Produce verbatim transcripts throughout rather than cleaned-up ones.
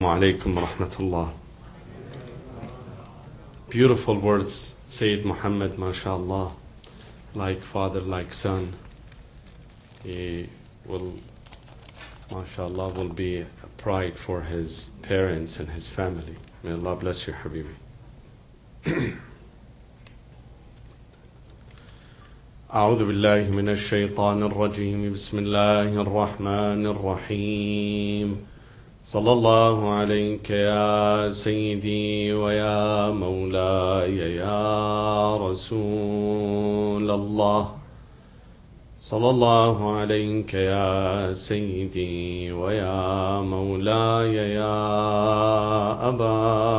Alaikum wa rahmatullah. Beautiful words, Sayyid Muhammad, mashallah. Like father, like son. He will, mashallah, will be a pride for his parents and his family. May Allah bless you, Habibi. أعوذ بالله من الشيطان الرجيم بسم الله الرحمن الرحيم صلى الله عليك يا سيدي ويا مولاي يا رسول الله صلى الله عليك يا سيدي ويا مولاي يا أبا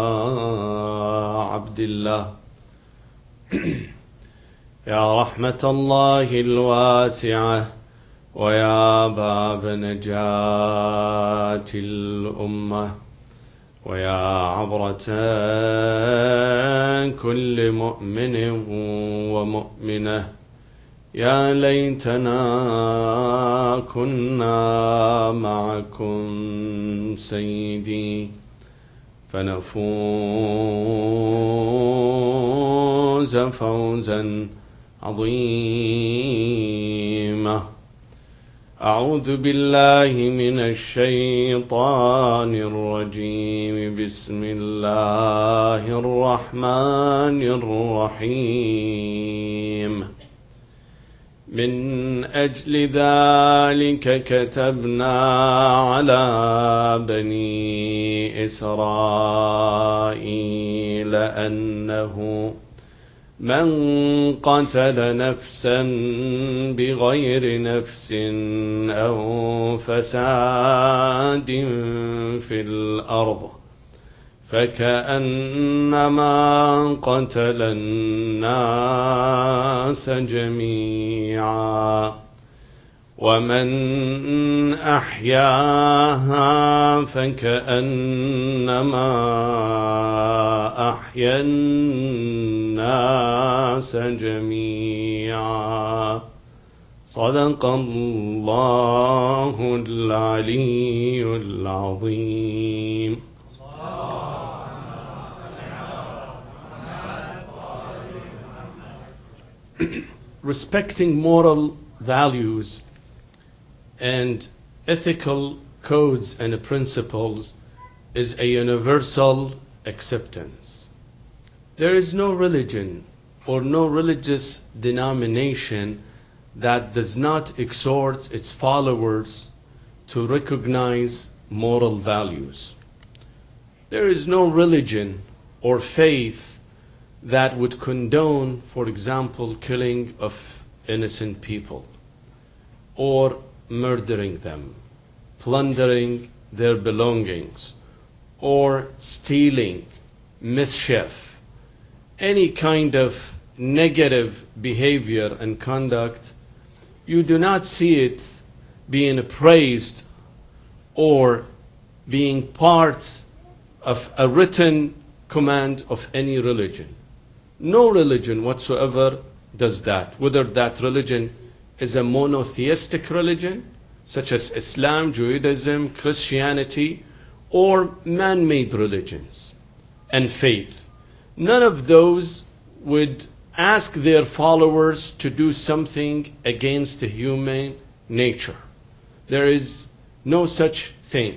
عبد الله يا رحمة الله الواسعة ويا باب نجاة الأمة ويا عبرة كل مؤمن ومؤمنة يا ليتنا كنا معكم سيدي فنفوز فوزا عظيمة. أعوذ بالله من الشيطان الرجيم بسم الله الرحمن الرحيم من أجل ذلك كتبنا على بني إسرائيل أنه من قتل نفسا بغير نفس أو فساد في الأرض فكأنما قتل الناس جميعا ومن أحياها فكأنما أحيا الناس جميعا صدق الله العلي العظيم. Respecting moral values and ethical codes and principles is a universal acceptance. There is no religion or no religious denomination that does not exhort its followers to recognize moral values. There is no religion or faith that would condone, for example, killing of innocent people or murdering them, plundering their belongings, or stealing, mischief, any kind of negative behavior and conduct. You do not see it being praised or being part of a written command of any religion. No religion whatsoever does that, whether that religion is a monotheistic religion, such as Islam, Judaism, Christianity, or man-made religions and faith. None of those would ask their followers to do something against the human nature. There is no such thing.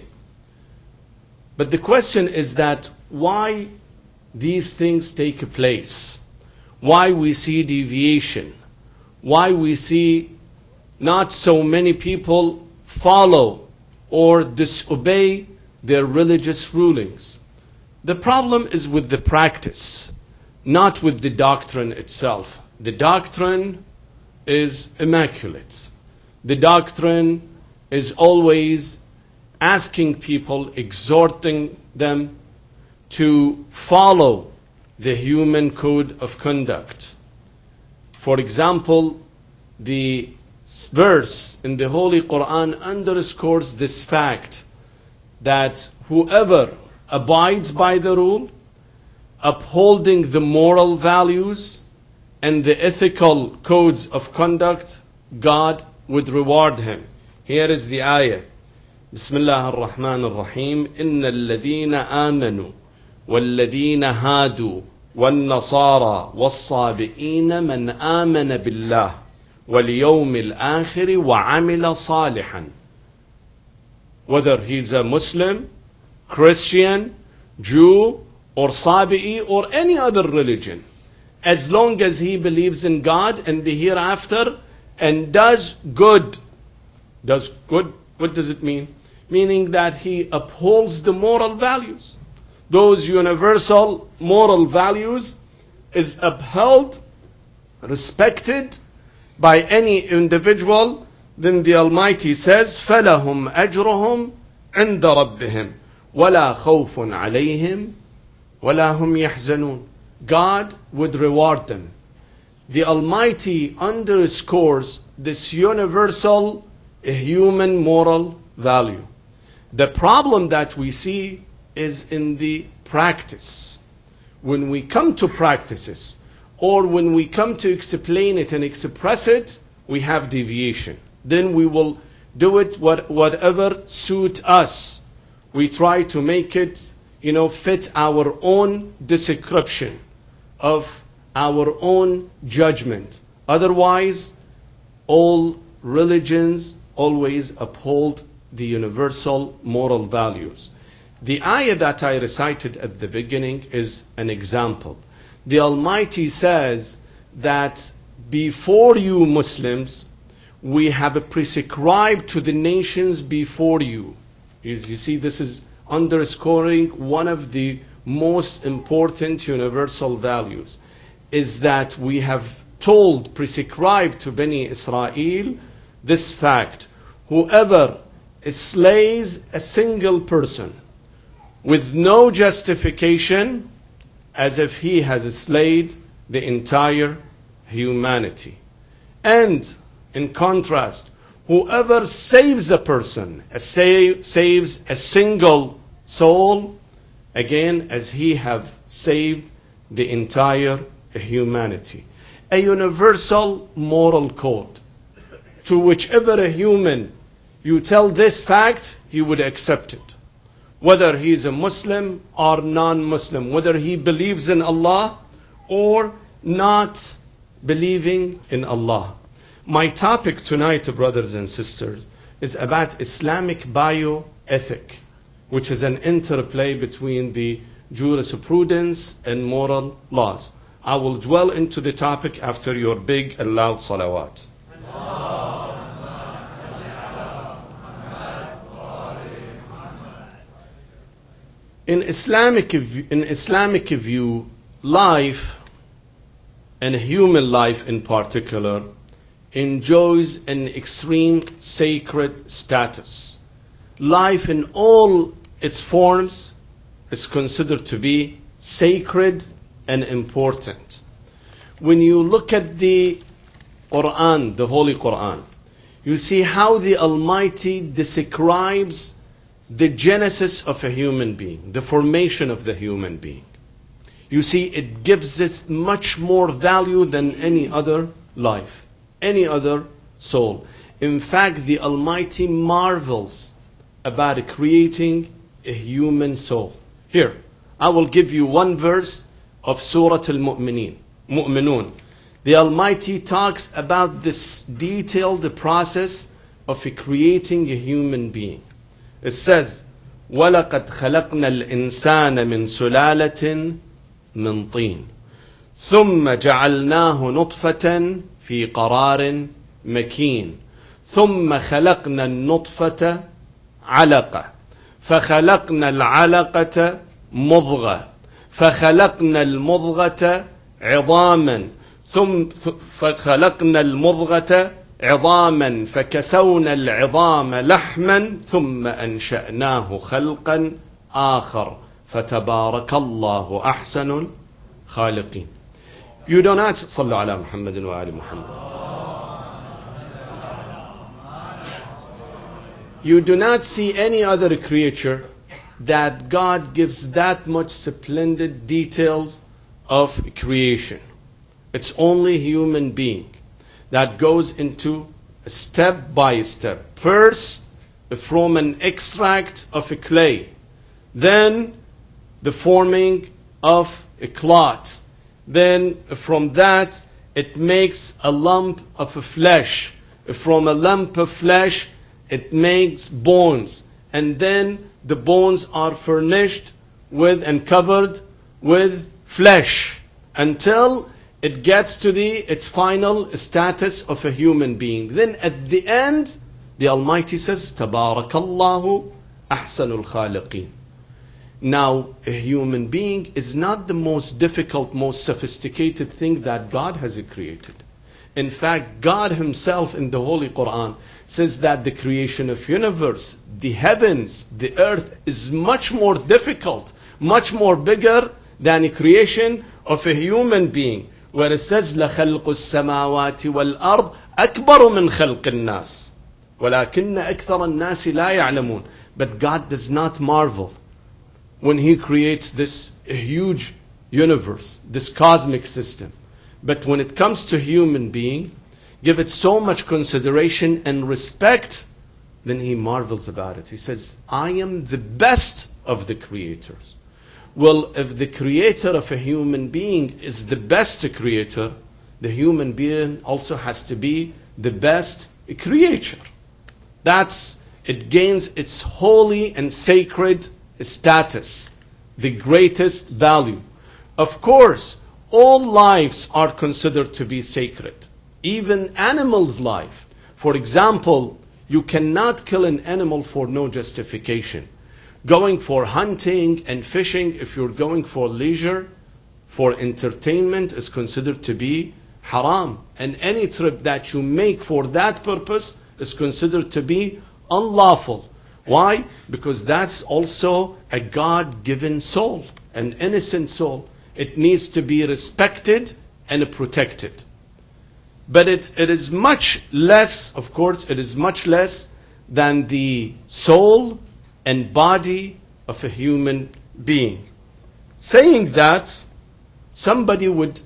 But the question is that why these things take place, why we see deviation, why we see not so many people follow or disobey their religious rulings. The problem is with the practice, not with the doctrine itself. The doctrine is immaculate. The doctrine is always asking people, exhorting them to follow the human code of conduct. For example, the verse in the Holy Quran underscores this fact that whoever abides by the rule, upholding the moral values and the ethical codes of conduct, God would reward him. Here is the ayah. بسم الله الرحمن الرحيم إن الذين آمنوا والذين هادوا والنصارى والصابئين من آمن بالله واليوم الآخر وعمل صالحا. Whether he's a Muslim, Christian, Jew, or Sabi'i, or any other religion, as long as he believes in God and the hereafter and does good. Does good, what does it mean? Meaning that he upholds the moral values. Those universal moral values is upheld, respected by any individual, then the Almighty says, فَلَهُمْ أَجْرُهُمْ عِنْدَ رَبِّهِمْ وَلَا خَوْفٌ عَلَيْهِمْ وَلَا هُمْ يَحْزَنُونَ. God would reward them. The Almighty underscores this universal human moral value. The problem that we see is in the practice. When we come to practices, or when we come to explain it and express it, we have deviation. Then we will do it what, whatever suit us. We try to make it, you know, fit our own description of our own judgment. Otherwise, all religions always uphold the universal moral values. The ayah that I recited at the beginning is an example. The Almighty says that before you Muslims, we have prescribed to the nations before you. You see, this is underscoring one of the most important universal values, is that we have told, prescribed to Bani Israel this fact: whoever slays a single person with no justification, as if he has slayed the entire humanity. And in contrast, whoever saves a person, a save, saves a single soul, again, as he have saved the entire humanity. A universal moral code. To whichever a human you tell this fact, he would accept it. Whether he is a Muslim or non-Muslim, whether he believes in Allah or not believing in Allah. My topic tonight, brothers and sisters, is about Islamic bioethic, which is an interplay between the jurisprudence and moral laws. I will dwell into the topic after your big and loud salawat. In Islamic, in Islamic view, life, and human life in particular, enjoys an extreme sacred status. Life in all its forms is considered to be sacred and important. When you look at the Quran, the Holy Quran, you see how the Almighty describes the genesis of a human being, the formation of the human being. You see, it gives it much more value than any other life, any other soul. In fact, the Almighty marvels about creating a human soul. Here, I will give you one verse of Surah Al-Mu'mineen, Mu'minun. The Almighty talks about this detailed process of creating a human being. It says, وَلَقَدْ خَلَقْنَا الْإِنسَانَ مِنْ سُلَالَةٍ مِنْ طِينٍ ثُمَّ جَعَلْنَاهُ نُطْفَةً فِي قَرَارٍ مَكِينٍ ثُمَّ خَلَقْنَا النُّطْفَةَ عَلَقَةً فَخَلَقْنَا الْعَلَقَةَ مُضْغَةً فَخَلَقْنَا الْمُضْغَةَ عِظَامًا ثُمَّ فَخَلَقْنَا الْمُضْغَةَ عظاما فكسونا العظام لحما ثم أنشأناه خلقا آخر فتبارك الله أحسن الخالقين. You do not صلوا على محمد وآل محمد. You do not see any other creature that God gives that much splendid details of creation. It's only human being that goes into step by step. First, from an extract of a clay, then the forming of a clot, then from that it makes a lump of flesh, from a lump of flesh it makes bones, and then the bones are furnished with and covered with flesh until it gets to the its final status of a human being. Then at the end, the Almighty says, Tabarakallahu ahsanul khaliqeen. Now, a human being is not the most difficult, most sophisticated thing that God has created. In fact, God Himself in the Holy Quran says that the creation of universe, the heavens, the earth is much more difficult, much more bigger than the creation of a human being. Where it says, لَخَلْقُ السَّمَاوَاتِ وَالْأَرْضِ أَكْبَرُ مِنْ خَلْقِ النَّاسِ وَلَكِنَّ أَكْثَرَ النَّاسِ لَا يَعْلَمُونَ. But God does not marvel when He creates this huge universe, this cosmic system. But when it comes to human being, give it so much consideration and respect, then He marvels about it. He says, I am the best of the creators. Well, if the creator of a human being is the best creator, the human being also has to be the best creature. That's, it gains its holy and sacred status, the greatest value. Of course, all lives are considered to be sacred. Even animals' life. For example, you cannot kill an animal for no justification. Going for hunting and fishing, if you're going for leisure, for entertainment, is considered to be haram. And any trip that you make for that purpose is considered to be unlawful. Why? Because that's also a God-given soul, an innocent soul. It needs to be respected and protected. But it, it is much less, of course, it is much less than the soul and body of a human being. Saying that, somebody would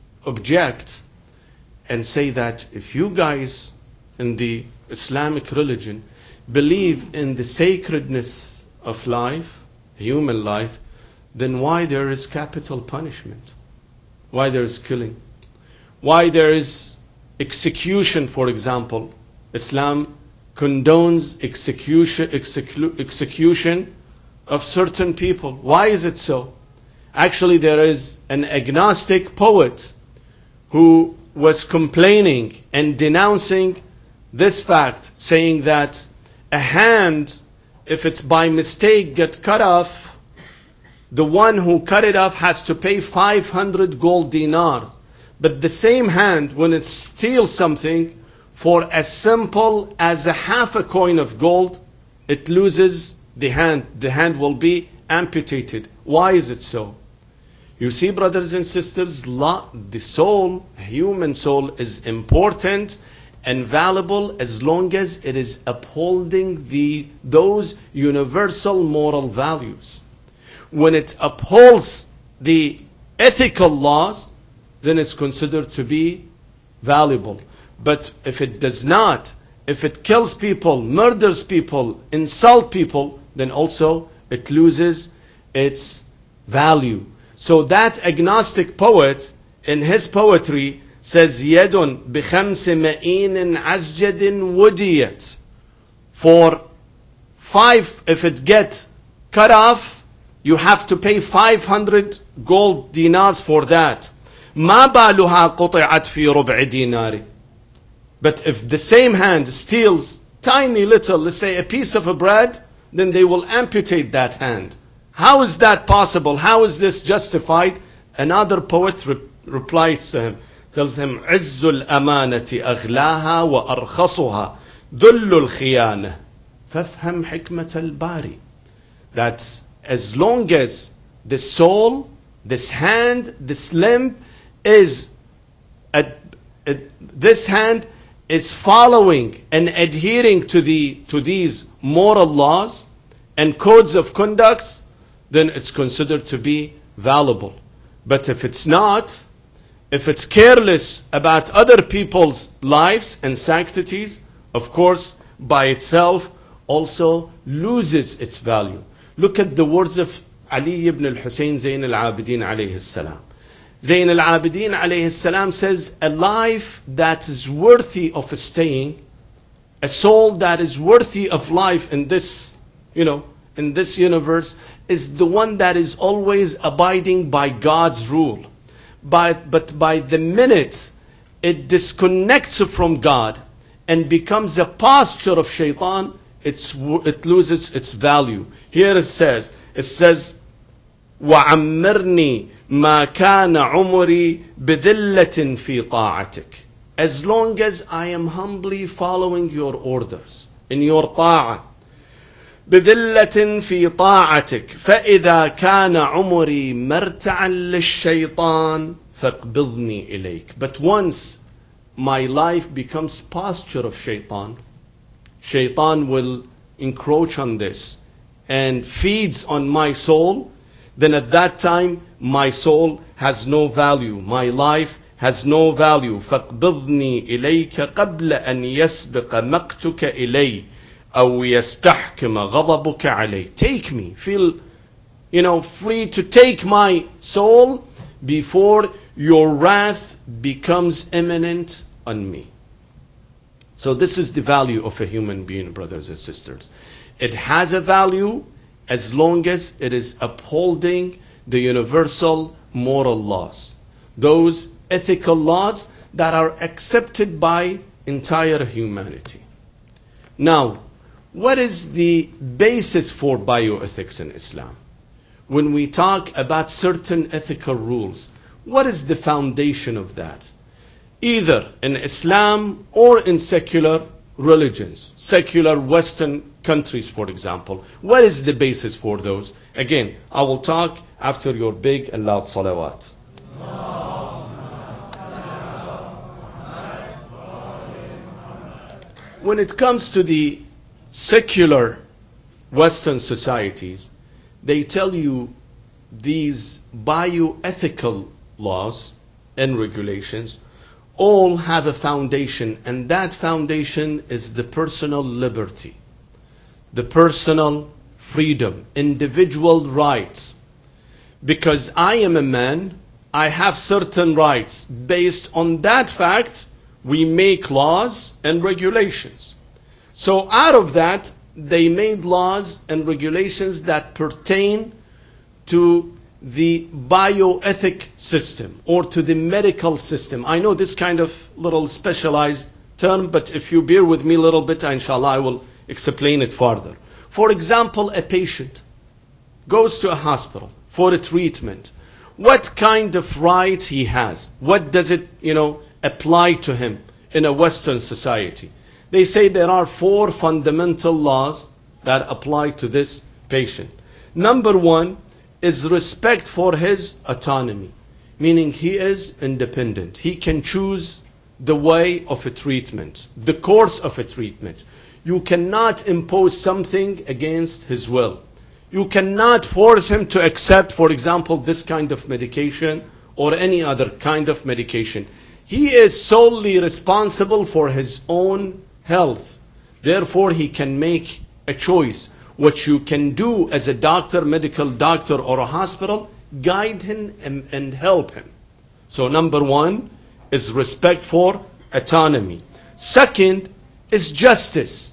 object and say that if you guys in the Islamic religion believe in the sacredness of life, human life, then why there is capital punishment? Why there is killing? Why there is execution, for example? Islam condones execution, execu execution of certain people. Why is it so? Actually, there is an agnostic poet who was complaining and denouncing this fact, saying that a hand, if it's by mistake get cut off, the one who cut it off has to pay five hundred gold dinar. But the same hand, when it steals something, for as simple as a half a coin of gold, it loses the hand. The hand will be amputated. Why is it so? You see, brothers and sisters, the soul, human soul, is important and valuable as long as it is upholding the, those universal moral values. When it upholds the ethical laws, then it's considered to be valuable. But if it does not, if it kills people, murders people, insults people, then also it loses its value. So that agnostic poet, in his poetry, says, يَدٌ بِخَمْسِ مَئِينٍ عَزْجَدٍ وُدِيَتْ. For five, if it gets cut off, you have to pay five hundred gold dinars for that. مَا بَالُهَا قُطِعَتْ فِي رُبْعِ دِينَارِ. But if the same hand steals tiny little, let's say a piece of a bread, then they will amputate that hand. How is that possible? How is this justified? Another poet re replies to him, tells him, عِزُّ الْأَمَانَةِ أَغْلَاهَا وَأَرْخَصُهَا ذُلُّ الْخِيَانَةِ فَافْهَمْ حِكْمَةَ الْبَارِ. That's as long as the soul, this hand, this limb is, a, a, this hand is following and adhering to, the, to these moral laws and codes of conduct, then it's considered to be valuable. But if it's not, if it's careless about other people's lives and sanctities, of course, by itself, also loses its value. Look at the words of Ali ibn al-Hussein Zayn al-Abidin alayhi salam. Zayn al-Abidin alayhi salam says, a life that is worthy of staying, a soul that is worthy of life in this, you know, in this universe, is the one that is always abiding by God's rule. But, but by the minute it disconnects from God and becomes a posture of shaitan, it's, it loses its value. Here it says, it says, وَعَمِّرْنِي مَا كَانَ عُمُرِي بِذِلَّةٍ فِي طَاعَتِكَ. As long as I am humbly following your orders, in your ta'ah. بِذِلَّةٍ فِي طَاعَتِكَ فَإِذَا كَانَ عُمُرِي مَرْتَعًا لِلشَّيْطَانِ فَاقْبِضْنِي إِلَيْكَ. But once my life becomes posture of shaitan, shaitan will encroach on this and feeds on my soul, then at that time my soul has no value, my life has no value. فَاقْبِضْنِي إِلَيْكَ قَبْلَ أَنْ يَسْبِقَ مَقْتُكَ إِلَيْ أَوْ يَسْتَحْكِمَ غَضَبُكَ عَلَيْ. Take me, feel, you know, free to take my soul before your wrath becomes imminent on me. So this is the value of a human being, brothers and sisters. It has a value as long as it is upholding the universal moral laws, those ethical laws that are accepted by entire humanity. Now, what is the basis for bioethics in Islam? When we talk about certain ethical rules, what is the foundation of that? Either in Islam or in secular religions, secular Western countries, for example. What is the basis for those? Again, I will talk after your big and loud salawat. When it comes to the secular Western societies, they tell you these bioethical laws and regulations all have a foundation, and that foundation is the personal liberty, the personal freedom, individual rights. Because I am a man, I have certain rights. Based on that fact, we make laws and regulations. So out of that, they made laws and regulations that pertain to the bioethic system or to the medical system. I know this kind of little specialized term, but if you bear with me a little bit, inshallah, I will explain it further. For example, a patient goes to a hospital for a treatment. What kind of rights he has? What does it, you know, apply to him in a Western society? They say there are four fundamental laws that apply to this patient. Number one is respect for his autonomy, meaning he is independent. He can choose the way of a treatment, the course of a treatment. You cannot impose something against his will. You cannot force him to accept, for example, this kind of medication or any other kind of medication. He is solely responsible for his own health. Therefore, he can make a choice. What you can do as a doctor, medical doctor, or a hospital, guide him and, and help him. So number one is respect for autonomy. Second is justice,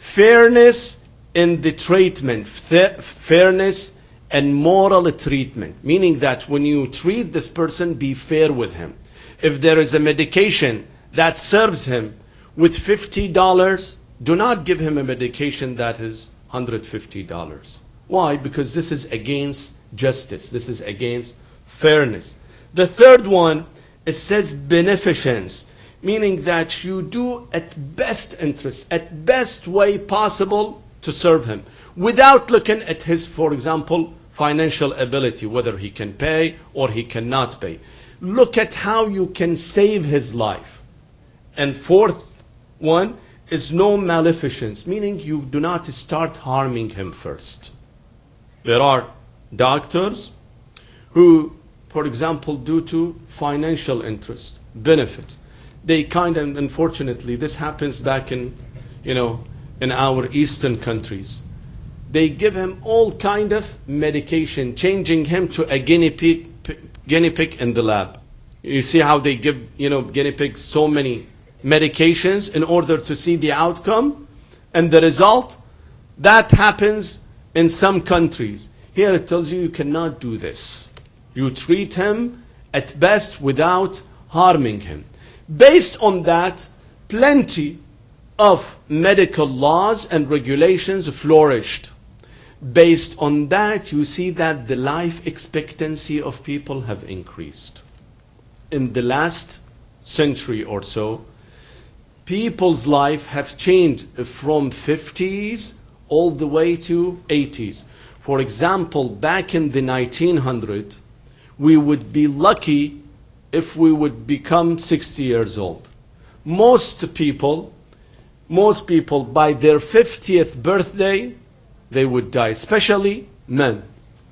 fairness in the treatment, fairness and moral treatment, meaning that when you treat this person, be fair with him. If there is a medication that serves him with fifty dollars, do not give him a medication that is one hundred fifty dollars. Why? Because this is against justice. This is against fairness. The third one, it says beneficence, meaning that you do at best interest, at best way possible to serve him, without looking at his, for example, financial ability, whether he can pay or he cannot pay. Look at how you can save his life. And fourth one is no maleficence, meaning you do not start harming him first. There are doctors who, for example, due to financial interest, benefit, they kind of, unfortunately, this happens back in, you know, in our eastern countries. They give him all kind of medication, changing him to a guinea pig, guinea pig in the lab. You see how they give, you know, guinea pigs so many medications in order to see the outcome and the result? That happens in some countries. Here it tells you you cannot do this. You treat him at best without harming him. Based on that, plenty of medical laws and regulations flourished. Based on that, you see that the life expectancy of people have increased. In the last century or so, people's life have changed from fifties all the way to eighties. For example, back in the nineteen hundreds, we would be lucky if we would become sixty years old. Most people, most people by their fiftieth birthday, they would die, especially men.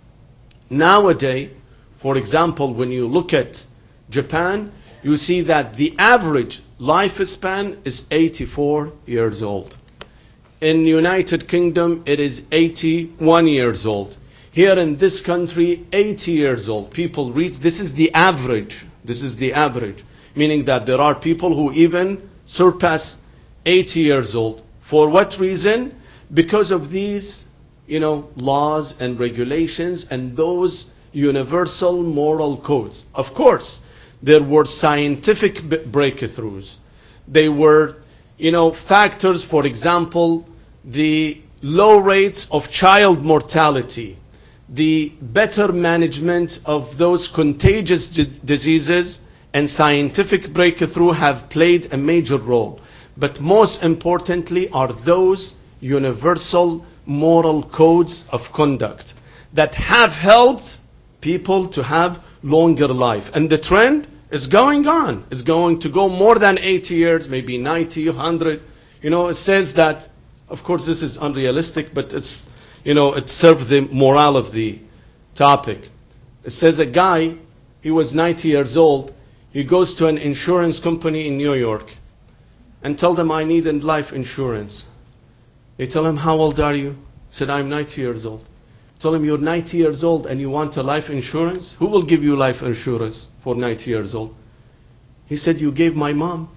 Nowadays, for example, when you look at Japan, you see that the average lifespan is eighty-four years old. In United Kingdom, it is eighty-one years old. Here in this country, eighty years old. People reach, this is the average. This is the average. Meaning that there are people who even surpass eighty years old. For what reason? Because of these, you know, laws and regulations and those universal moral codes. Of course, there were scientific breakthroughs. They were, you know, factors, for example, the low rates of child mortality, the better management of those contagious diseases, and scientific breakthrough have played a major role. But most importantly are those universal moral codes of conduct that have helped people to have longer life. And the trend is going on. It's going to go more than eighty years, maybe ninety, one hundred. You know, it says that, of course this is unrealistic, but it's, you know, it serves the morale of the topic. It says a guy, he was ninety years old, he goes to an insurance company in New York and tell them, I need life insurance. They tell him, how old are you? He said, I'm ninety years old. Tell him, you're ninety years old and you want a life insurance? Who will give you life insurance for ninety years old? He said, you gave my mom.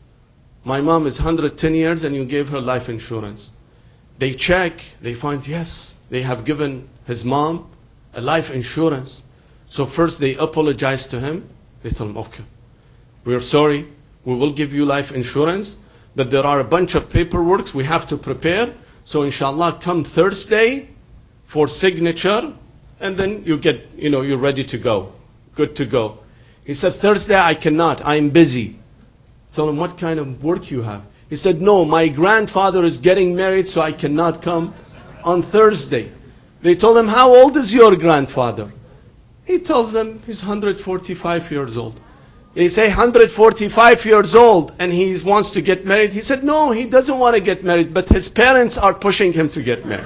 My mom is one hundred ten years and you gave her life insurance. They check, they find, yes, they have given his mom a life insurance. So first they apologize to him. They tell him, okay, we're sorry, we will give you life insurance, but there are a bunch of paperwork we have to prepare. So inshallah, come Thursday for signature, and then you get, you know, you're ready to go, good to go. He said, Thursday I cannot, I'm busy. Tell him, what kind of work you have? He said, no, my grandfather is getting married, so I cannot come on Thursday. They told him, how old is your grandfather? He tells them he's one hundred forty-five years old. They say one hundred forty-five years old and he wants to get married. He said, no, he doesn't want to get married, but his parents are pushing him to get married.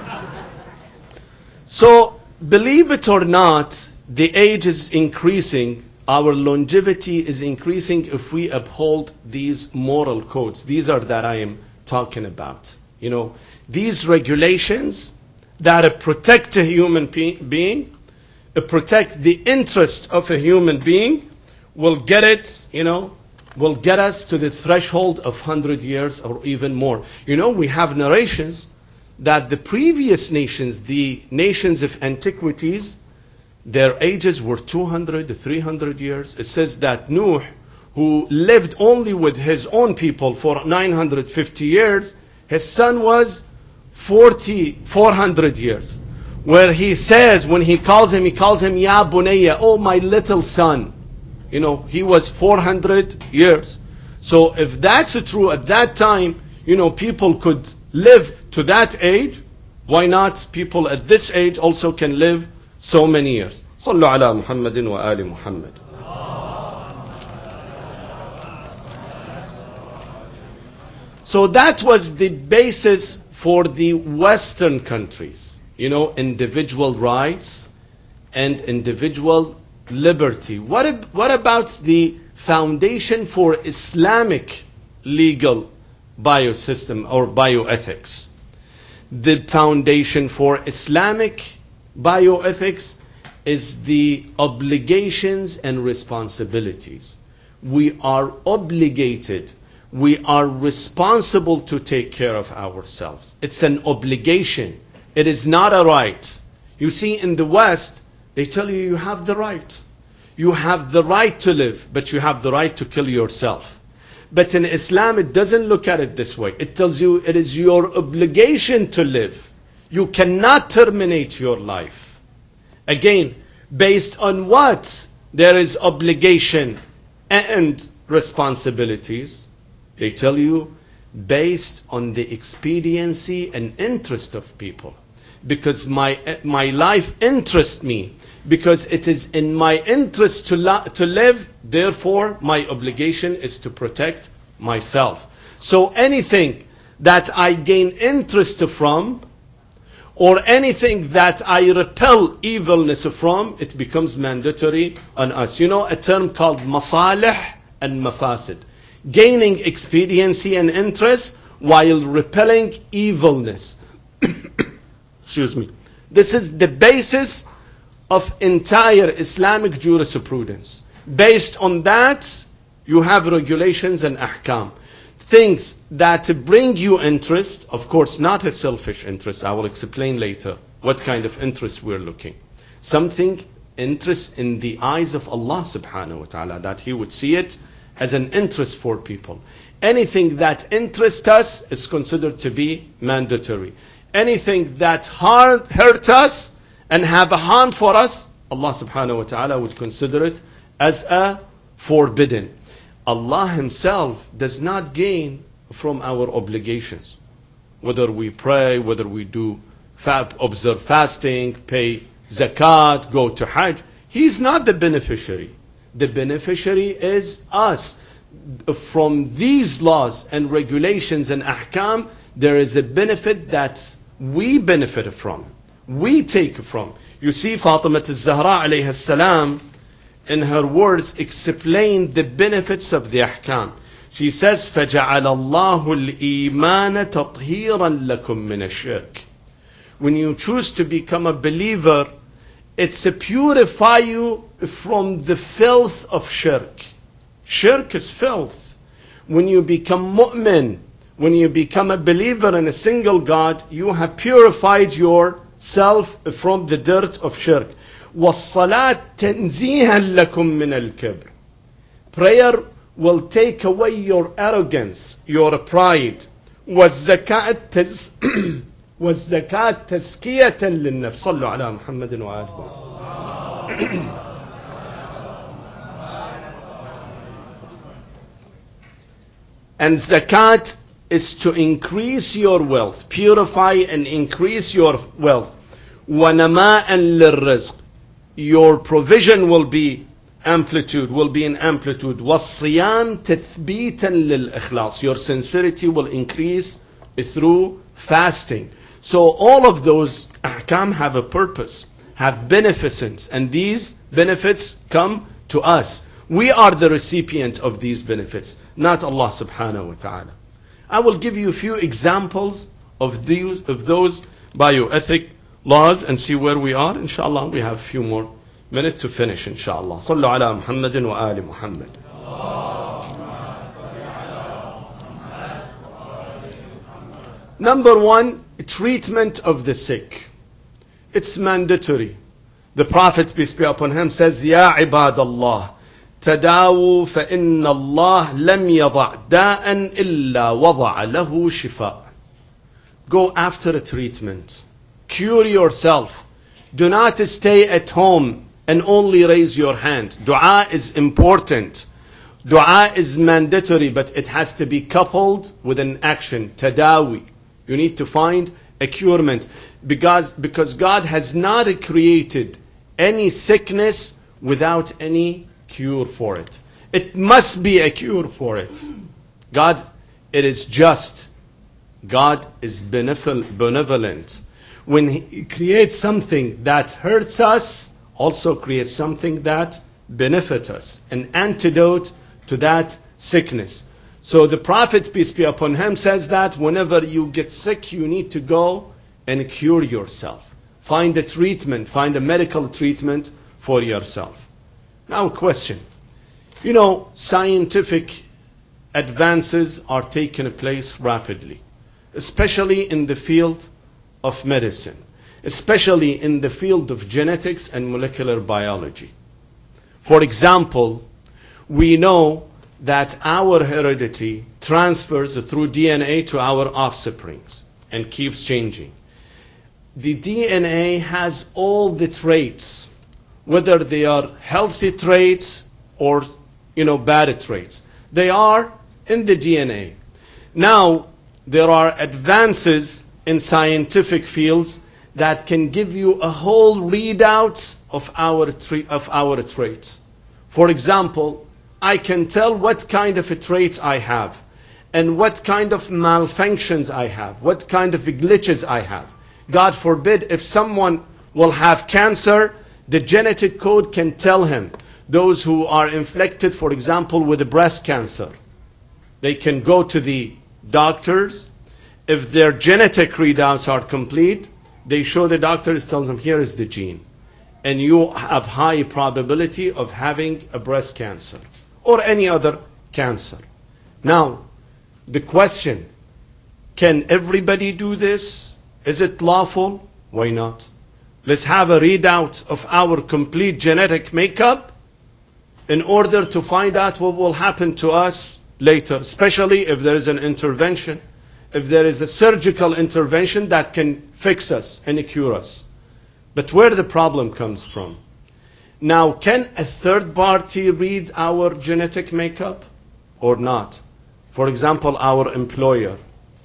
So, believe it or not, the age is increasing. Our longevity is increasing if we uphold these moral codes. These are that I am talking about. You know, these regulations that protect a human being, protect the interest of a human being, will get it, you know, will get us to the threshold of one hundred years or even more. You know, we have narrations that the previous nations, the nations of antiquities, their ages were two hundred to three hundred years. It says that Nuh, who lived only with his own people for nine hundred fifty years, his son was forty, four hundred years. Where he says, when he calls him, he calls him Ya Bunayya, oh my little son. You know, he was four hundred years. So if that's true at that time, you know, people could live to that age, why not people at this age also can live so many years? Sallu ala Muhammadin wa ali Muhammad. So that was the basis for the Western countries. You know, individual rights and individual liberty. What, ab what about the foundation for Islamic legal biosystem or bioethics? The foundation for Islamic bioethics is the obligations and responsibilities. We are obligated, we are responsible to take care of ourselves. It's an obligation. It is not a right. You see, in the West, they tell you you have the right. You have the right to live, but you have the right to kill yourself. But in Islam, it doesn't look at it this way. It tells you it is your obligation to live. You cannot terminate your life. Again, based on what? There is obligation and responsibilities. They tell you based on the expediency and interest of people. Because my, my life interests me. Because it is in my interest to, to live, therefore my obligation is to protect myself. So anything that I gain interest from, or anything that I repel evilness from, it becomes mandatory on us. You know a term called masalih and mafasid. Gaining expediency and interest while repelling evilness. Excuse me. This is the basis of entire Islamic jurisprudence. Based on that, you have regulations and ahkam. Things that bring you interest, of course not a selfish interest, I will explain later what kind of interest we're looking. Something interest in the eyes of Allah subhanahu wa ta'ala, that He would see it as an interest for people. Anything that interests us is considered to be mandatory. Anything that hurt, hurt us and have a harm for us, Allah subhanahu wa ta'ala would consider it as a forbidden. Allah Himself does not gain from our obligations. Whether we pray, whether we do observe fasting, pay zakat, go to Hajj, He's not the beneficiary. The beneficiary is us. From these laws and regulations and ahkam, there is a benefit that we benefit from. We take from. You see, Fatima al-Zahra alayha salam, in her words, explained the benefits of the ahkam. She says, فَجَعَلَ اللَّهُ الْإِيمَانَ تَطْهِيرًا لَكُم مِّنَ الشِّرْكِ. When you choose to become a believer, it's to purify you from the filth of shirk. Shirk is filth. When you become mu'min, when you become a believer in a single God, you have purified yourself from the dirt of shirk. وَالصَّلَاةِ تَنْزِيهًا لَكُم مِّنَ الْكِبْرِ. Prayer will take away your arrogance, your pride. وَالزَّكَاةِ تَزْ... وَالزَّكَاةِ تَزْكِيَةً لِلنَّفْسِ. صلوا على محمد وآله. And zakat is to increase your wealth, purify and increase your wealth. وَنَمَاءً لِلرِّزْقِ. Your provision will be amplitude, will be in amplitude. وَالصِّيَامِ تَثْبِيتًا لِلْإِخْلَاصِ. Your sincerity will increase through fasting. So all of those ahkam have a purpose, have beneficence, and these benefits come to us. We are the recipient of these benefits, not Allah subhanahu wa ta'ala. I will give you a few examples of these, of those bioethic laws and see where we are. Inshallah, we have a few more minutes to finish, inshallah. Sallu ala Muhammadin wa ali Muhammad. Number one, treatment of the sick. It's mandatory. The Prophet, peace be upon him, says, Ya ibadallah, تداووا فإن الله لم يضع داء إلا وضع له شفاء. Go after a treatment. Cure yourself. Do not stay at home and only raise your hand. Dua is important. Dua is mandatory, but it has to be coupled with an action. Tadawi. You need to find a curement. Because, because God has not created any sickness without any cure for it. It must be a cure for it. God, it is just. God is benevolent. When He creates something that hurts us, also creates something that benefits us. An antidote to that sickness. So the Prophet, peace be upon him, says that whenever you get sick, you need to go and cure yourself. Find a treatment, find a medical treatment for yourself. Now a question. You know, scientific advances are taking place rapidly, especially in the field of medicine, especially in the field of genetics and molecular biology. For example, we know that our heredity transfers through D N A to our offsprings and keeps changing. The D N A has all the traits, whether they are healthy traits or, you know, bad traits. They are in the D N A. Now, there are advances in scientific fields that can give you a whole readout of our, of our traits. For example, I can tell what kind of traits I have and what kind of malfunctions I have, what kind of glitches I have. God forbid, if someone will have cancer, the genetic code can tell him. Those who are infected, for example, with breast cancer, they can go to the doctors. If their genetic readouts are complete, they show the doctors, tells them, here is the gene. And you have high probability of having a breast cancer or any other cancer. Now, the question, can everybody do this? Is it lawful? Why not? Let's have a readout of our complete genetic makeup in order to find out what will happen to us later, especially if there is an intervention, if there is a surgical intervention that can fix us and cure us. But where the problem comes from? Now, can a third party read our genetic makeup or not? For example, our employer,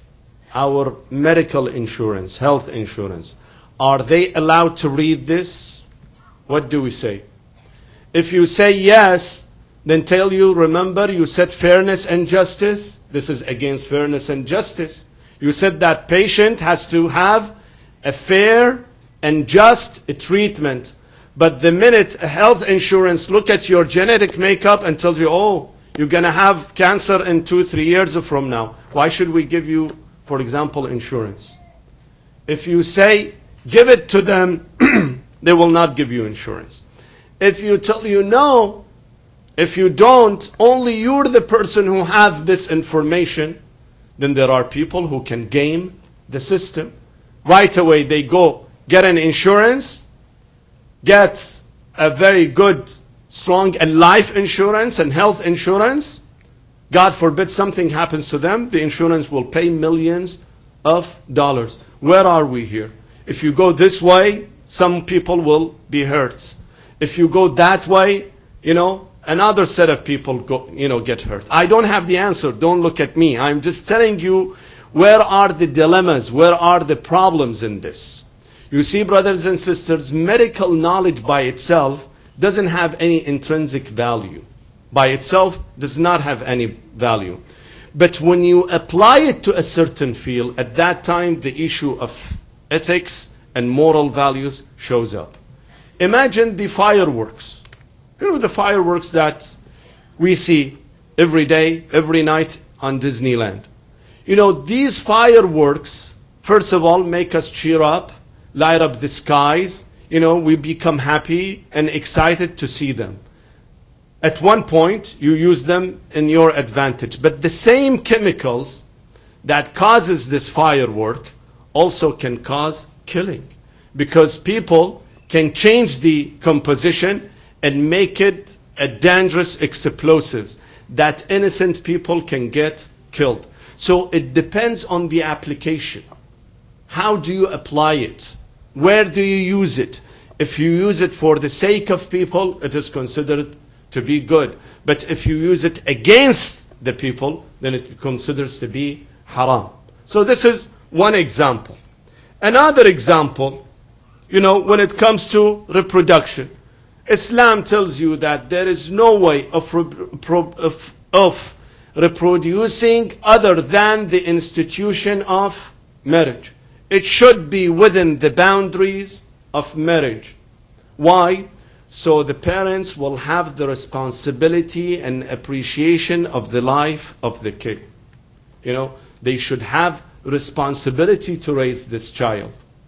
our medical insurance, health insurance, are they allowed to read this? What do we say? If you say yes, then tell you, remember, you said fairness and justice. This is against fairness and justice. You said that patient has to have a fair and just treatment. But the minute a health insurance look at your genetic makeup and tells you, oh, you're going to have cancer in two, three years from now, why should we give you, for example, insurance? If you say, give it to them, they will not give you insurance. If you tell you no, if you don't, only you're the person who have this information, then there are people who can game the system. Right away, they go get an insurance, get a very good, strong and life insurance and health insurance. God forbid something happens to them, the insurance will pay millions of dollars. Where are we here? If you go this way, some people will be hurt. If you go that way, you know, another set of people go, you know, get hurt. I don't have the answer. Don't look at me. I'm just telling you where are the dilemmas, where are the problems in this. You see, brothers and sisters, medical knowledge by itself doesn't have any intrinsic value. By itself does not have any value. But when you apply it to a certain field, at that time the issue of ethics and moral values shows up. Imagine the fireworks. You know, the fireworks that we see every day, every night on Disneyland. You know, these fireworks, first of all, make us cheer up, light up the skies. You know, we become happy and excited to see them. At one point, you use them in your advantage. But the same chemicals that causes this firework also can cause killing. Because people can change the composition and make it a dangerous explosive that innocent people can get killed. So it depends on the application. How do you apply it? Where do you use it? If you use it for the sake of people, it is considered to be good. But if you use it against the people, then it considers to be haram. So this is one example. Another example, you know, when it comes to reproduction, Islam tells you that there is no way of, of, of reproducing other than the institution of marriage. It should be within the boundaries of marriage. Why? So the parents will have the responsibility and appreciation of the life of the kid. You know, they should have responsibility to raise this child.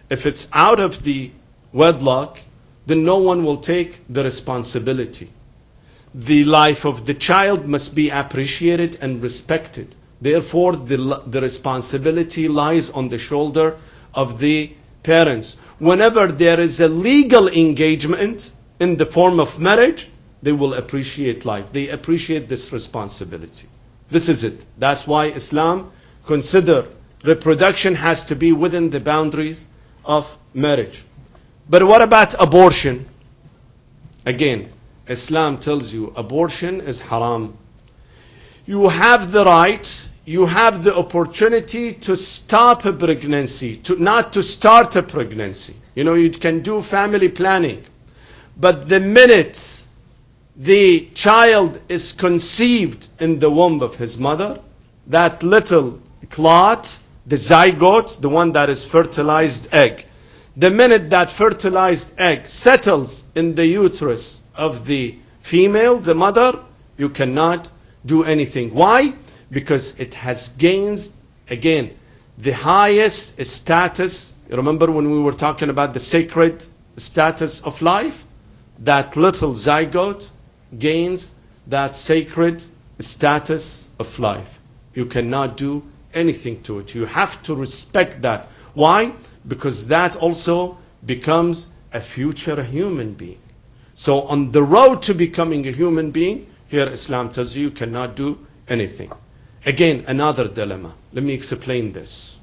If it's out of the wedlock, then no one will take the responsibility. The life of the child must be appreciated and respected. Therefore, the, the responsibility lies on the shoulder of the parents. Whenever there is a legal engagement in the form of marriage, they will appreciate life. They appreciate this responsibility. This is it. That's why Islam consider reproduction has to be within the boundaries of marriage. But what about abortion? Again, Islam tells you abortion is haram. You have the right, you have the opportunity to stop a pregnancy, to not to start a pregnancy. You know, you can do family planning. But the minute the child is conceived in the womb of his mother, that little clot, the zygote, the one that is fertilized egg, the minute that fertilized egg settles in the uterus of the female, the mother, you cannot do anything. Why? Because it has gained, again, the highest status. Remember when we were talking about the sacred status of life? That little zygote gains that sacred status of life. You cannot do anything to it. You have to respect that. Why? Because that also becomes a future human being. So on the road to becoming a human being, here Islam tells you you cannot do anything. Again, another dilemma. Let me explain this.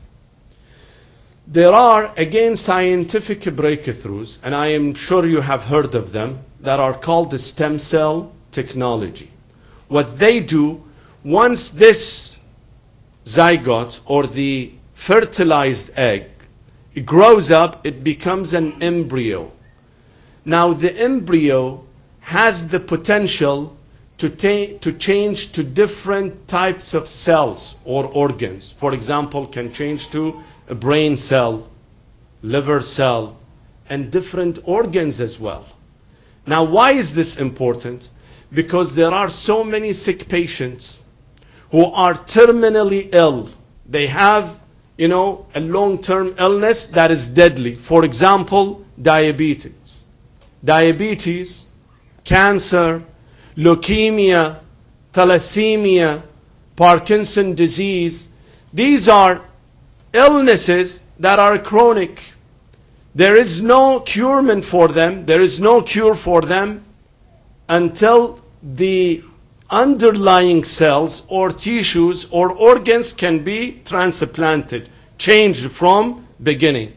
There are, again, scientific breakthroughs, and I am sure you have heard of them, that are called the stem cell technology. What they do, once this zygote or the fertilized egg it grows up, it becomes an embryo. Now the embryo has the potential to, to change to different types of cells or organs. For example, can change to a brain cell, liver cell, and different organs as well. Now why is this important? Because there are so many sick patients who are terminally ill. They have, you know, a long-term illness that is deadly. For example, diabetes. Diabetes, cancer, leukemia, thalassemia, Parkinson's disease. These are illnesses that are chronic. There is no curement for them. There is no cure for them until the underlying cells or tissues or organs can be transplanted, changed from beginning.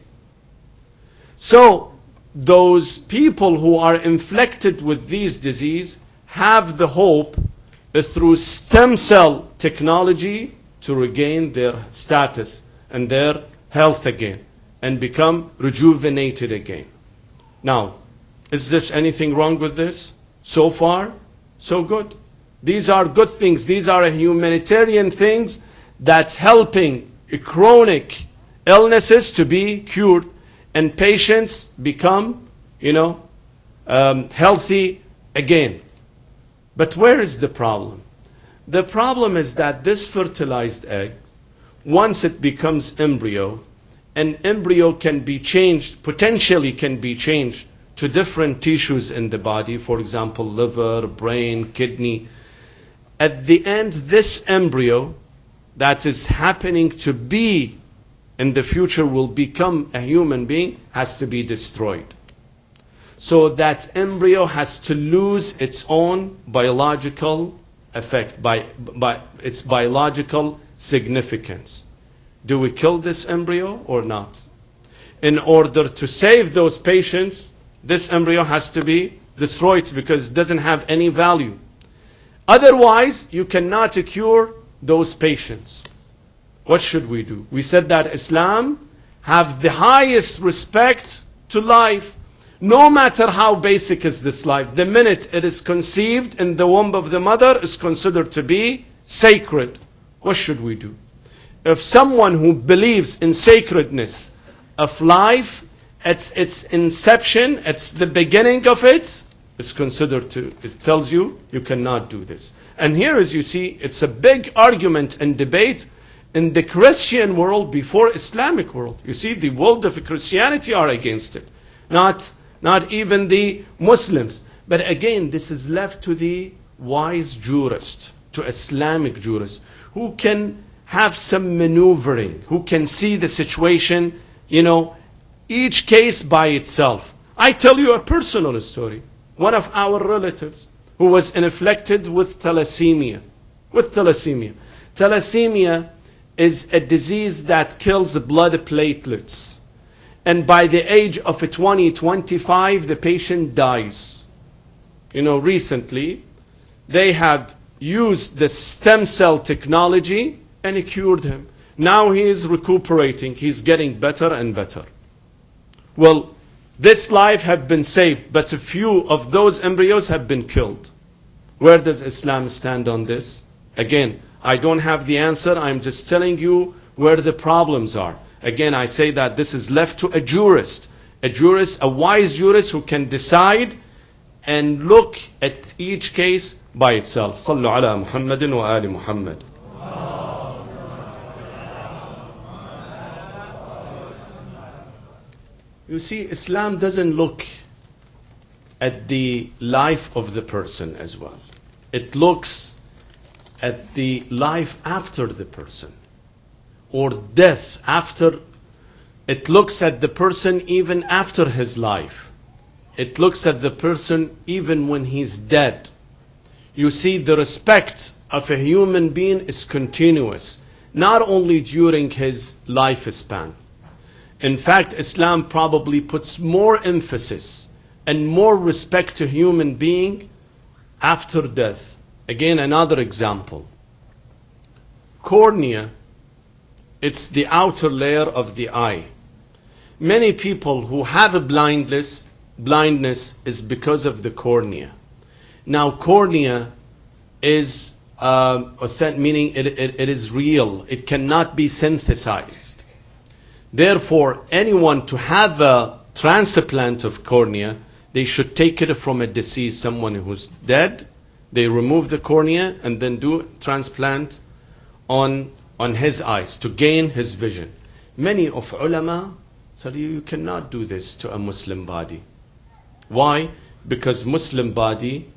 So those people who are infected with these diseases have the hope uh, through stem cell technology to regain their status and their health again and become rejuvenated again. Now, is this anything wrong with this? So far, so good. These are good things. These are humanitarian things that's helping chronic illnesses to be cured and patients become, you know, um, healthy again. But where is the problem? The problem is that this fertilized egg, once it becomes embryo, an embryo can be changed, potentially can be changed to different tissues in the body, for example, liver, brain, kidney. At the end, this embryo that is happening to be in the future will become a human being has to be destroyed. So that embryo has to lose its own biological effect, by, by its biological significance. Do we kill this embryo or not? In order to save those patients, this embryo has to be destroyed because it doesn't have any value. Otherwise, you cannot cure those patients. What should we do? We said that Islam have the highest respect to life, no matter how basic is this life. The minute it is conceived in the womb of the mother is considered to be sacred. What should we do? If someone who believes in sacredness of life, at its inception, at the beginning of it, is considered to, it tells you, you cannot do this. And here, as you see, it's a big argument and debate in the Christian world before Islamic world. You see, the world of Christianity are against it, not, not even the Muslims. But again, this is left to the wise jurist, to Islamic jurists, who can have some maneuvering, who can see the situation, you know, each case by itself. I tell you a personal story. One of our relatives who was inflicted with thalassemia, with thalassemia. Thalassemia is a disease that kills the blood platelets. And by the age of twenty, twenty-five, the patient dies. You know, recently, they have used the stem cell technology and it cured him. Now he is recuperating. He's getting better and better. Well, this life have been saved, but a few of those embryos have been killed. Where does Islam stand on this? Again, I don't have the answer. I'm just telling you where the problems are. Again, I say that this is left to a jurist. A jurist, a wise jurist who can decide and look at each case by itself. Sallu ala Muhammadin wa ali Muhammad. You see, Islam doesn't look at the life of the person as well. It looks at the life after the person, or death after. It looks at the person even after his life. It looks at the person even when he's dead. You see, the respect of a human being is continuous, not only during his lifespan. In fact, Islam probably puts more emphasis and more respect to human being after death. Again, another example. Cornea, it's the outer layer of the eye. Many people who have a blindness, blindness is because of the cornea. Now, cornea is uh, authentic, meaning it, it, it is real. It cannot be synthesized. Therefore, anyone to have a transplant of cornea, they should take it from a deceased, someone who's dead. They remove the cornea and then do transplant on, on his eyes to gain his vision. Many of ulama tell you, you cannot do this to a Muslim body. Why? Because Muslim body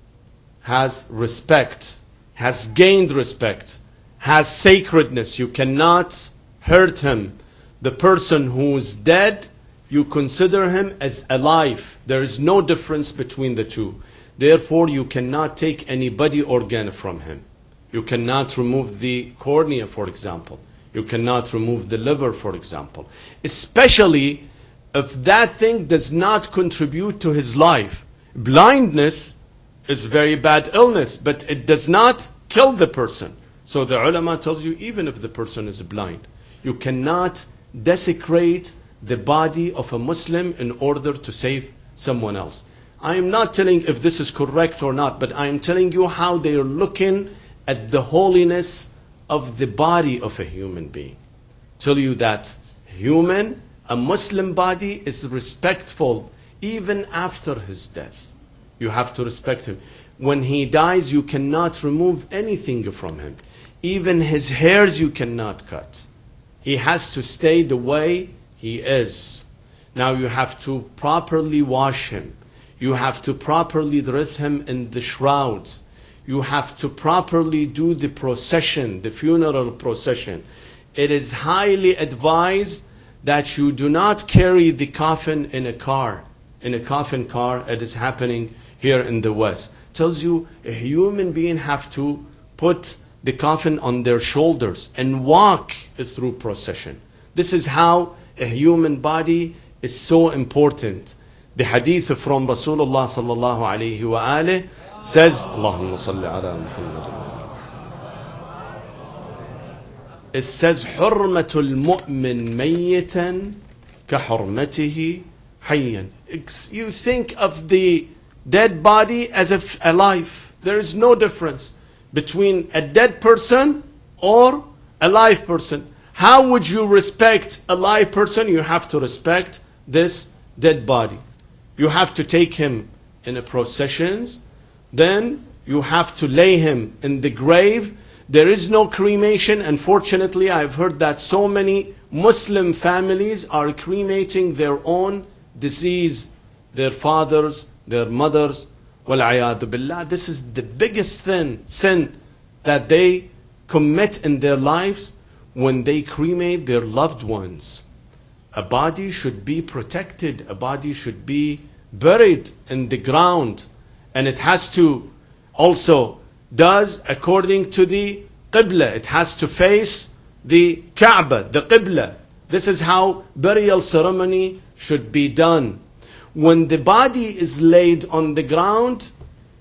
has respect, has gained respect, has sacredness. You cannot hurt him. The person who's dead, you consider him as alive. There is no difference between the two. Therefore, you cannot take any body organ from him. You cannot remove the cornea, for example. You cannot remove the liver, for example. Especially if that thing does not contribute to his life. Blindness is very bad illness, but it does not kill the person. So the ulama tells you, even if the person is blind, you cannot desecrate the body of a Muslim in order to save someone else. I am not telling if this is correct or not, but I am telling you how they are looking at the holiness of the body of a human being. Tell you that human, a Muslim body is respectful even after his death. You have to respect him. When he dies, you cannot remove anything from him. Even his hairs you cannot cut. He has to stay the way he is. Now you have to properly wash him. You have to properly dress him in the shrouds. You have to properly do the procession, the funeral procession. It is highly advised that you do not carry the coffin in a car, in a coffin car. It is happening here in the West. It tells you a human being have to put the coffin on their shoulders and walk through procession. This is how a human body is so important. The hadith from Rasulullah sallallahu alayhi wa alayhi says, Allahumma salli ala Muhammad. It says, حُرْمَةُ الْمُؤْمِنْ مَيِّتًا كَحُرْمَتِهِ حَيًّا. You think of the dead body as if alive. There is no difference between a dead person or a live person. How would you respect a live person? You have to respect this dead body. You have to take him in a processions. Then you have to lay him in the grave. There is no cremation. Unfortunately, I've heard that so many Muslim families are cremating their own deceased, their fathers, their mothers. Wal-'iyadu billah. This is the biggest sin, sin that they commit in their lives when they cremate their loved ones. A body should be protected. A body should be buried in the ground. And it has to also does according to the Qibla. It has to face the Kaaba, the Qibla. This is how burial ceremony should be done. When the body is laid on the ground,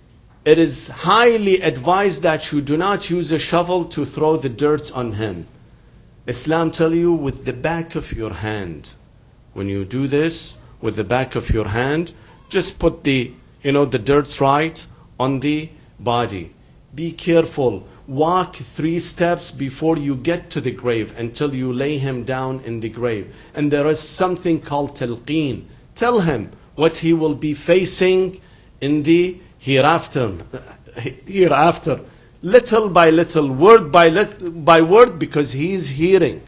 it is highly advised that you do not use a shovel to throw the dirt on him. Islam tells you with the back of your hand. When you do this with the back of your hand, just put the, you know, the dirt right on the body. Be careful. Walk three steps before you get to the grave until you lay him down in the grave. And there is something called talqeen. Tell him what he will be facing in the hereafter. Hereafter. Little by little, word by, lit by word, because he is hearing.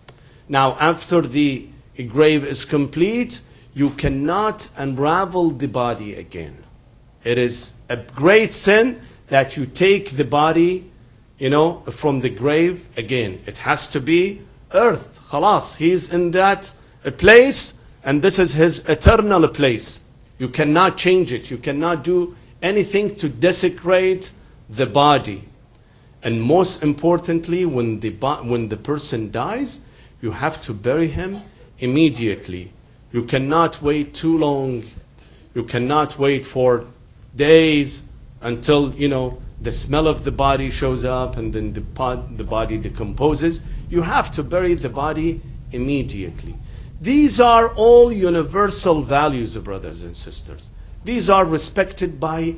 Now, after the grave is complete, you cannot unravel the body again. It is a great sin that you take the body, you know, from the grave again. It has to be earth. Khalas, he's in that place, and this is his eternal place. You cannot change it. You cannot do anything to desecrate the body. And most importantly, when the, when the person dies, you have to bury him immediately. You cannot wait too long. You cannot wait for days until, you know, the smell of the body shows up and then the, pod, the body decomposes. You have to bury the body immediately. These are all universal values, brothers and sisters. These are respected by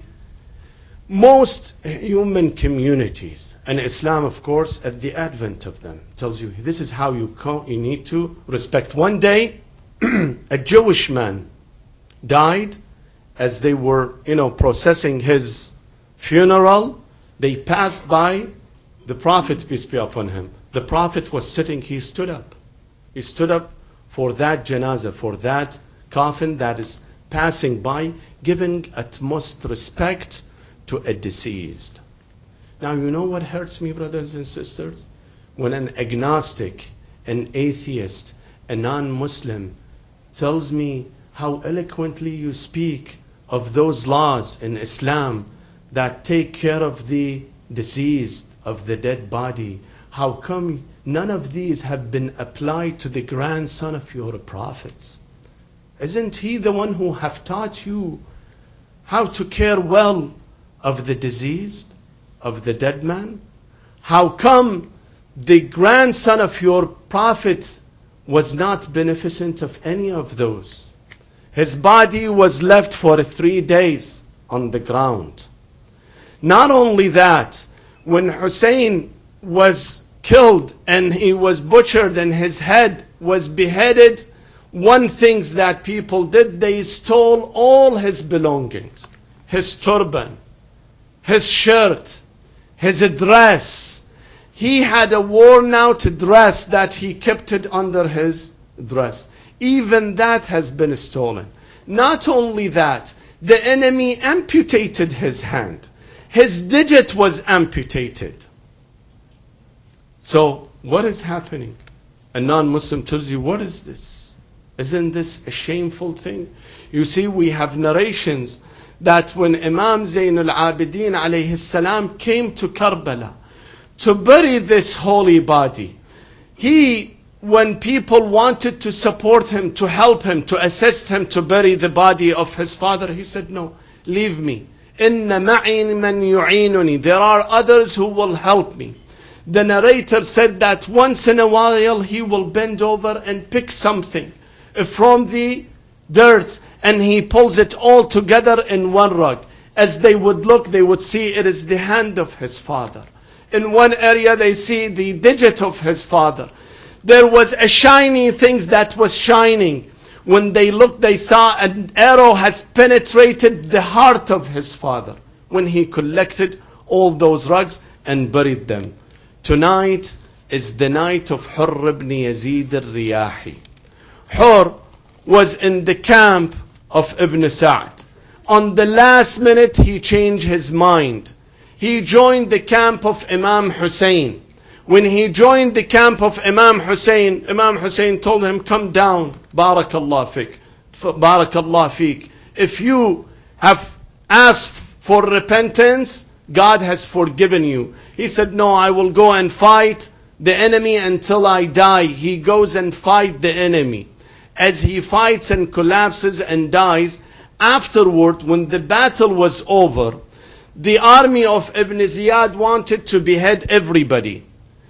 most human communities. And Islam, of course, at the advent of them, tells you this is how you, you need to respect. One day, a Jewish man died. As they were, you know, processing his funeral, they passed by the Prophet, peace be upon him. The Prophet was sitting, he stood up. He stood up for that janazah, for that coffin that is passing by, giving utmost respect to a deceased. Now, you know what hurts me, brothers and sisters? When an agnostic, an atheist, a non-Muslim tells me how eloquently you speak of those laws in Islam that take care of the deceased, of the dead body. How come none of these have been applied to the grandson of your prophets? Isn't he the one who have taught you how to care well of the deceased, of the dead man? How come the grandson of your prophet was not beneficent of any of those? His body was left for three days on the ground. Not only that, when Hussein was killed and he was butchered and his head was beheaded, one thing that people did, they stole all his belongings. His turban, his shirt, his dress. He had a worn out dress that he kept it under his dress. Even that has been stolen. Not only that, the enemy amputated his hand. His digit was amputated. So, what is happening? A non-Muslim tells you, what is this? Isn't this a shameful thing? You see, we have narrations that when Imam Zayn al-Abidin alayhi salam came to Karbala to bury this holy body, he, when people wanted to support him, to help him, to assist him to bury the body of his father, he said, no, leave me. Inna ma'in man yu'inuni. There are others who will help me. The narrator said that once in a while he will bend over and pick something from the dirt and he pulls it all together in one rug. As they would look, they would see it is the hand of his father. In one area they see the digit of his father. There was a shiny thing that was shining. When they looked, they saw an arrow has penetrated the heart of his father. When he collected all those rugs and buried them. Tonight is the night of Hurr ibn Yazid al-Riyahi. Hurr was in the camp of Ibn Sa'd. On the last minute, he changed his mind. He joined the camp of Imam Hussein. When he joined the camp of Imam Hussein, Imam Hussein told him, come down, Barakallah fik, Barakallah fik. If you have asked for repentance, God has forgiven you. He said, no, I will go and fight the enemy until I die. He goes and fight the enemy. As he fights and collapses and dies, afterward, when the battle was over, the army of Ibn Ziyad wanted to behead everybody.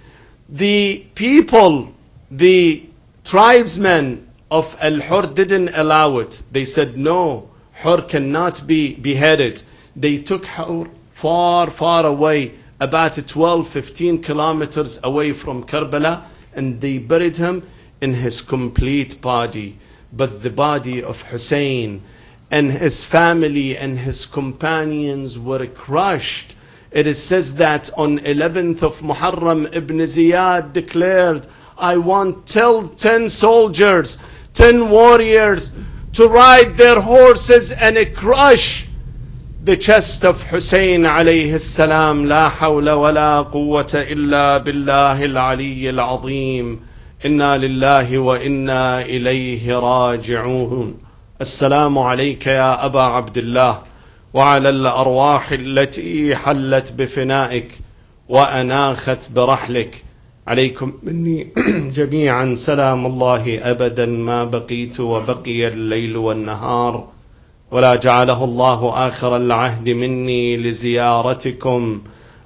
The people, the tribesmen of Al-Hurr didn't allow it. They said, no, Hurr cannot be beheaded. They took Hurr far, far away, about twelve, fifteen kilometers away from Karbala, and they buried him in his complete body. But the body of Hussein and his family and his companions were crushed. It is says that on eleventh of Muharram, Ibn Ziyad declared, I want tell ten soldiers, ten warriors to ride their horses and crush the chest of Hussein alayhi salam. La hawla wa la quwwata illa billahi al-ali al-azim. Inna lillahi wa inna ilayhi raji'un. Assalamu alayka ya Aba Abdullah wa ala al-arwah allati hallat bifina'ik wa anakhat birahlik. عليكم مني جميعا سلام الله أبدا ما بقيت وبقي الليل والنهار ولا جعله الله آخر العهد مني لزيارتكم.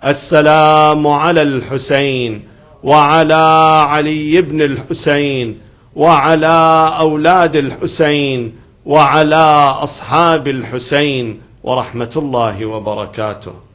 السلام على الحسين وعلى علي بن الحسين وعلى أولاد الحسين وعلى أصحاب الحسين ورحمة الله وبركاته.